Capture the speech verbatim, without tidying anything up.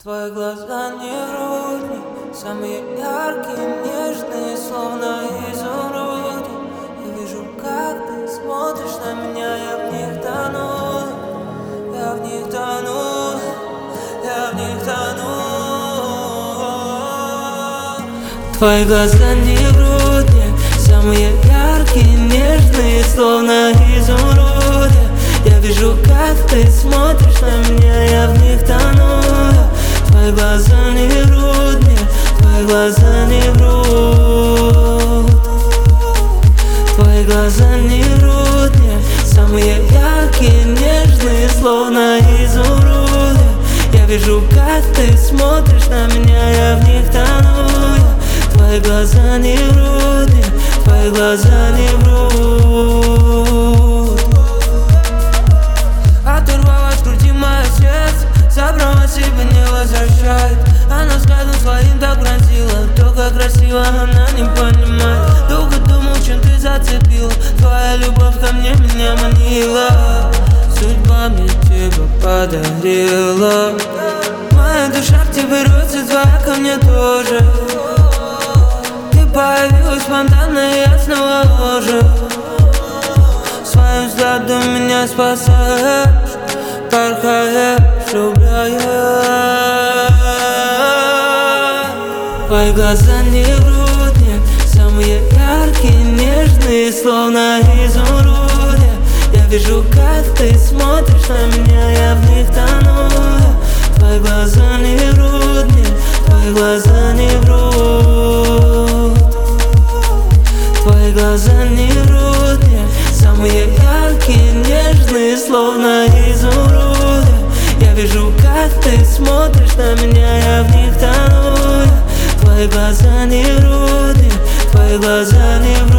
Твои глаза не врут, самые яркие, нежные, словно изумруд. Я вижу, как ты смотришь на меня, я в них тону, я в них тону, я в них тону. Твои глаза не врут, самые яркие, нежные, словно изумруд. Я вижу, как ты смотришь на меня, я в них тону. Твои глаза не врут мне, твои глаза не врут. Твои глаза не врут мне, самые яркие, нежные, словно изумруды. Я вижу, как ты смотришь на меня, я в них тону. Твои глаза не врут мне, твои глаза не врут. Оторвала от груди мое сердце, забрала себе, не возвращает. Она взглядом своим так грозила, только красиво она не понимает. Долго думал, чем ты зацепила, твоя любовь ко мне меня манила. Судьба мне тебя подарила. Моя душа к тебе рвется, твоя ко мне тоже. Ты появилась спонтанно, я снова ложу. Своим взглядом меня спасаешь, порхаешь, влюбляешь. Твои глаза не врут мне, самые яркие, нежные, словно изумруды. Я вижу, как ты смотришь на меня, я в них тону. Твои глаза не врут мне, твои глаза не врут. Твои глаза не врут мне, самые яркие, нежные, словно изумруды. Я вижу, как ты смотришь на меня, я в них тону. Твои глаза не врут мне, твои глаза не врут.